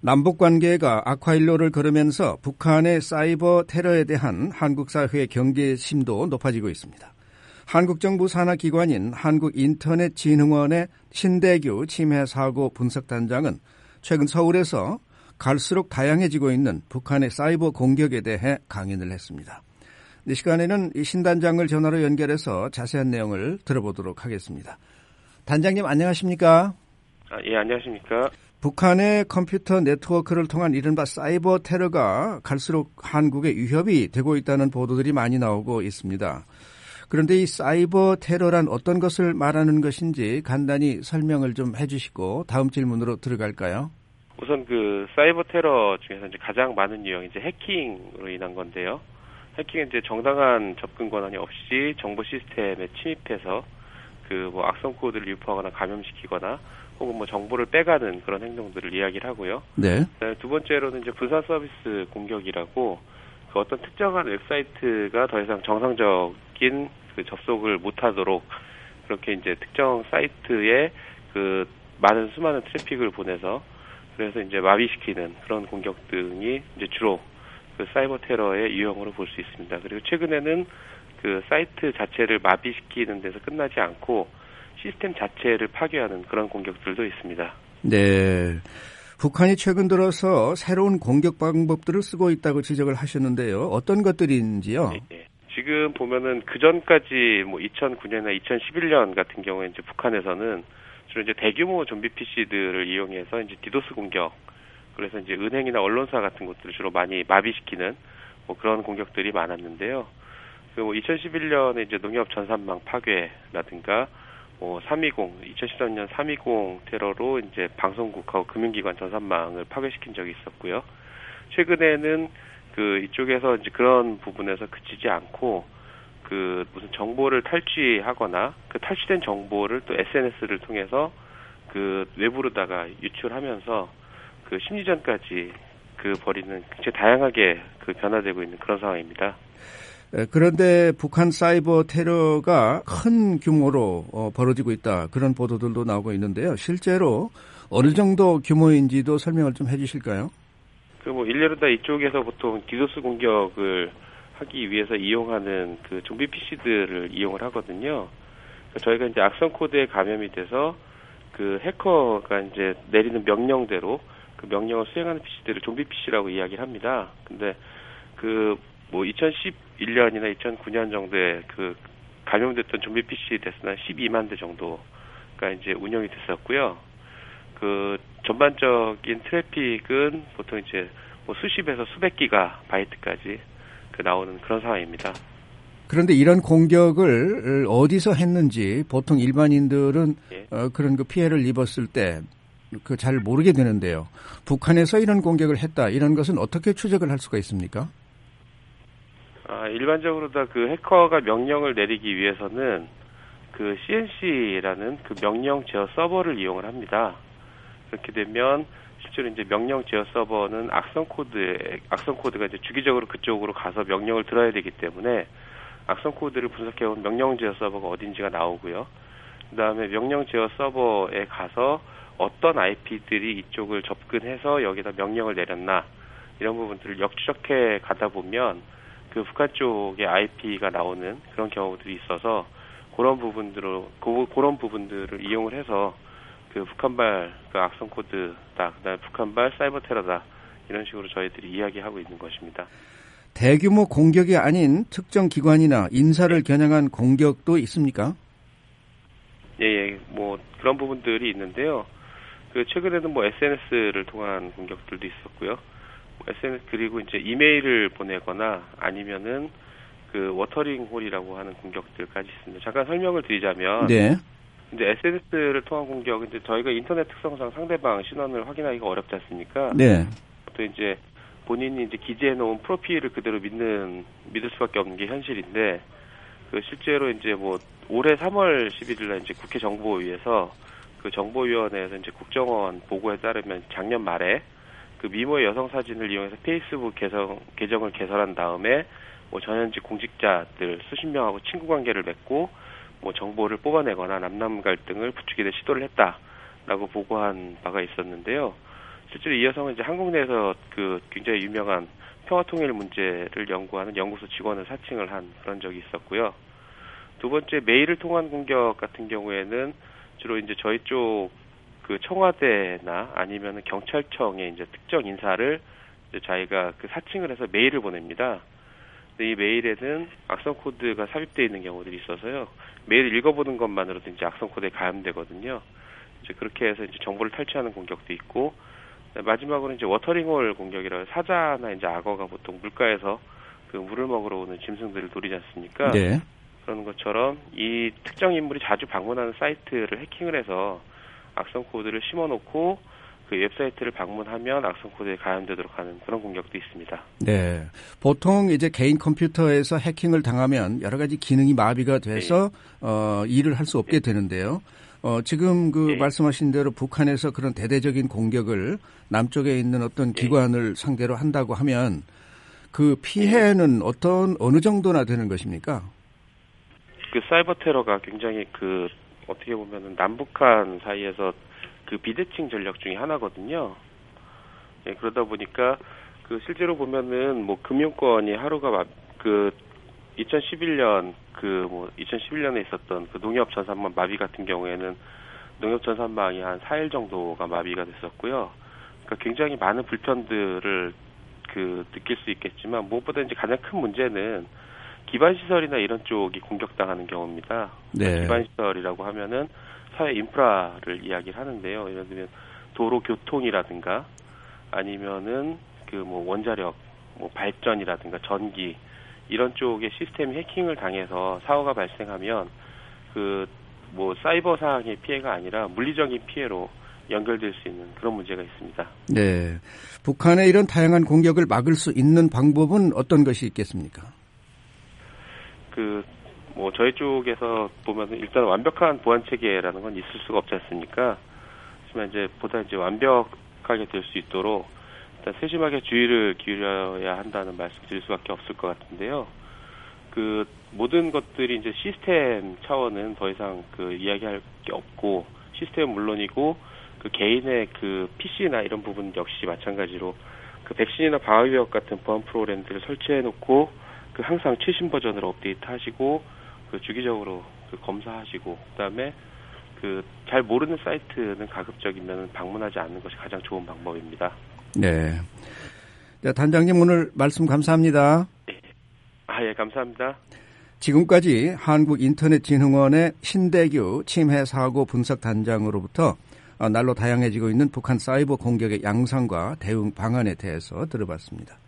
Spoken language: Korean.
남북 관계가 악화일로를 걸으면서 북한의 사이버 테러에 대한 한국 사회의 경계심도 높아지고 있습니다. 한국 정부 산하 기관인 한국인터넷진흥원의 신대규 침해 사고 분석단장은 최근 서울에서 갈수록 다양해지고 있는 북한의 사이버 공격에 대해 강연을 했습니다. 이 시간에는 이 신단장을 전화로 연결해서 자세한 내용을 들어보도록 하겠습니다. 단장님 안녕하십니까? 예, 안녕하십니까? 북한의 컴퓨터 네트워크를 통한 이른바 사이버 테러가 갈수록 한국에 위협이 되고 있다는 보도들이 많이 나오고 있습니다. 그런데 이 사이버 테러란 어떤 것을 말하는 것인지 간단히 설명을 좀 해주시고 다음 질문으로 들어갈까요? 우선 그 사이버 테러 중에서 이제 가장 많은 유형이 이제 해킹으로 인한 건데요. 해킹은 이제 정당한 접근 권한이 없이 정보 시스템에 침입해서 그 뭐 악성 코드를 유포하거나 감염시키거나 혹은 뭐 정보를 빼가는 그런 행동들을 이야기를 하고요. 네. 두 번째로는 이제 분산 서비스 공격이라고 그 어떤 특정한 웹사이트가 더 이상 정상적인 그 접속을 못하도록 그렇게 이제 특정 사이트에 그 많은 수많은 트래픽을 보내서 그래서 이제 마비시키는 그런 공격 등이 이제 주로 그 사이버 테러의 유형으로 볼 수 있습니다. 그리고 최근에는 그 사이트 자체를 마비시키는 데서 끝나지 않고 시스템 자체를 파괴하는 그런 공격들도 있습니다. 네. 북한이 최근 들어서 새로운 공격 방법들을 쓰고 있다고 지적을 하셨는데요. 어떤 것들인지요? 네. 지금 보면은 그 전까지 뭐 2009년이나 2011년 같은 경우에 이제 북한에서는 주로 이제 대규모 좀비 PC들을 이용해서 이제 디도스 공격, 그래서 이제 은행이나 언론사 같은 곳들을 주로 많이 마비시키는 뭐 그런 공격들이 많았는데요. 그 뭐 2011년에 이제 농협 전산망 파괴라든가 뭐 2013년 3.20 테러로 이제 방송국하고 금융기관 전산망을 파괴시킨 적이 있었고요. 최근에는 그 이쪽에서 이제 그런 부분에서 그치지 않고 그 무슨 정보를 탈취하거나 그 탈취된 정보를 또 SNS를 통해서 그 외부로다가 유출하면서 그 심리전까지 그 벌이는 굉장히 다양하게 그 변화되고 있는 그런 상황입니다. 그런데 북한 사이버 테러가 큰 규모로 벌어지고 있다. 그런 보도들도 나오고 있는데요. 실제로 어느 정도 규모인지도 설명을 좀 해주실까요? 그 뭐 일례로다 이쪽에서 보통 디도스 공격을 하기 위해서 이용하는 그 좀비 PC들을 이용을 하거든요. 저희가 이제 악성 코드에 감염이 돼서 그 해커가 이제 내리는 명령대로 그 명령을 수행하는 PC들을 좀비 PC라고 이야기를 합니다. 근데 그 뭐 2011년이나 2009년 정도에 그 감염됐던 좀비 PC 대수는 12만 대 정도가 이제 운영이 됐었고요. 그 전반적인 트래픽은 보통 이제 뭐 수십에서 수백 기가 바이트까지 그 나오는 그런 상황입니다. 그런데 이런 공격을 어디서 했는지 보통 일반인들은 예. 그런 그 피해를 입었을 때 그 잘 모르게 되는데요. 북한에서 이런 공격을 했다. 이런 것은 어떻게 추적을 할 수가 있습니까? 일반적으로 다 그 해커가 명령을 내리기 위해서는 그 CNC라는 그 명령 제어 서버를 이용을 합니다. 그렇게 되면 실제로 이제 명령 제어 서버는 악성 코드가 이제 주기적으로 그쪽으로 가서 명령을 들어야 되기 때문에 악성 코드를 분석해온 명령 제어 서버가 어딘지가 나오고요. 그다음에 명령 제어 서버에 가서 어떤 IP들이 이쪽을 접근해서 여기다 명령을 내렸나 이런 부분들을 역추적해 가다 보면 그 북한 쪽에 IP가 나오는 그런 경우들이 있어서 그런 부분들을 이용을 해서 그 북한발 그 악성 코드다, 그다음에 북한발 사이버 테러다 이런 식으로 저희들이 이야기하고 있는 것입니다. 대규모 공격이 아닌 특정 기관이나 인사를 겨냥한 공격도 있습니까? 예, 뭐 그런 부분들이 있는데요. 그 최근에는 뭐 SNS를 통한 공격들도 있었고요. SNS 그리고 이제 이메일을 보내거나 아니면은 그 워터링 홀이라고 하는 공격들까지 있습니다. 잠깐 설명을 드리자면, 네. 이제 SNS를 통한 공격은 이제 저희가 인터넷 특성상 상대방 신원을 확인하기가 어렵지 않습니까? 네. 또 이제 본인이 이제 기재해 놓은 프로필을 그대로 믿을 수밖에 없는 게 현실인데, 그 실제로 이제 뭐 올해 3월 11일 날 이제 국회 정보위에서 그 정보위원회에서 이제 국정원 보고에 따르면 작년 말에 그 미모의 여성 사진을 이용해서 페이스북 계정을 개설한 다음에 뭐 전현직 공직자들 수십 명하고 친구 관계를 맺고 뭐 정보를 뽑아내거나 남남 갈등을 부추기는 시도를 했다라고 보고한 바가 있었는데요. 실제로 이 여성은 이제 한국 내에서 그 굉장히 유명한 평화통일 문제를 연구하는 연구소 직원을 사칭을 한 그런 적이 있었고요. 두 번째, 메일을 통한 공격 같은 경우에는 주로 이제 저희 쪽 그 청와대나 아니면 경찰청의 이제 특정 인사를 이제 자기가 그 사칭을 해서 메일을 보냅니다. 근데 이 메일에는 악성 코드가 삽입되어 있는 경우들이 있어서요. 메일을 읽어보는 것만으로도 이제 악성 코드에 감염되거든요. 이제 그렇게 해서 이제 정보를 탈취하는 공격도 있고, 마지막으로 이제 워터링홀 공격이라고 사자나 이제 악어가 보통 물가에서 그 물을 먹으러 오는 짐승들을 노리지 않습니까? 네. 그런 것처럼 이 특정 인물이 자주 방문하는 사이트를 해킹을 해서 악성 코드를 심어놓고 그 웹사이트를 방문하면 악성 코드에 감염되도록 하는 그런 공격도 있습니다. 네. 보통 이제 개인 컴퓨터에서 해킹을 당하면 여러 가지 기능이 마비가 돼서 일을 할 수 없게 되는데요. 지금 그 말씀하신 대로 북한에서 그런 대대적인 공격을 남쪽에 있는 어떤 기관을 상대로 한다고 하면 그 피해는 어느 정도나 되는 것입니까? 그 사이버 테러가 굉장히 그 어떻게 보면은 남북한 사이에서 그 비대칭 전략 중에 하나거든요. 예, 그러다 보니까 그 실제로 보면은 뭐 금융권이 하루가 그 2011년 2011년에 있었던 그 농협 전산망 마비 같은 경우에는 농협 전산망이 한 4일 정도가 마비가 됐었고요. 그러니까 굉장히 많은 불편들을 그 느낄 수 있겠지만 무엇보다 이제 가장 큰 문제는 기반 시설이나 이런 쪽이 공격당하는 경우입니다. 네. 기반 시설이라고 하면은 사회 인프라를 이야기를 하는데요. 예를 들면 도로 교통이라든가 아니면은 그 뭐 원자력, 뭐 발전이라든가 전기 이런 쪽의 시스템 해킹을 당해서 사고가 발생하면 그 뭐 사이버상의 피해가 아니라 물리적인 피해로 연결될 수 있는 그런 문제가 있습니다. 네. 북한의 이런 다양한 공격을 막을 수 있는 방법은 어떤 것이 있겠습니까? 뭐 저희 쪽에서 보면은 일단 완벽한 보안 체계라는 건 있을 수가 없지 않습니까? 하지만 이제 보다 이제 완벽하게 될 수 있도록 일단 세심하게 주의를 기울여야 한다는 말씀 드릴 수밖에 없을 것 같은데요. 그 모든 것들이 이제 시스템 차원은 더 이상 그 이야기할 게 없고 시스템은 물론이고 그 개인의 그 PC나 이런 부분 역시 마찬가지로 그 백신이나 방화벽 같은 보안 프로그램들을 설치해 놓고 그 항상 최신 버전으로 업데이트하시고 그 주기적으로 그 검사하시고 그다음에 그 잘 모르는 사이트는 가급적이면 방문하지 않는 것이 가장 좋은 방법입니다. 네. 자, 단장님 오늘 말씀 감사합니다. 네. 예, 감사합니다. 지금까지 한국인터넷진흥원의 신대규 침해사고 분석단장으로부터 날로 다양해지고 있는 북한 사이버 공격의 양상과 대응 방안에 대해서 들어봤습니다.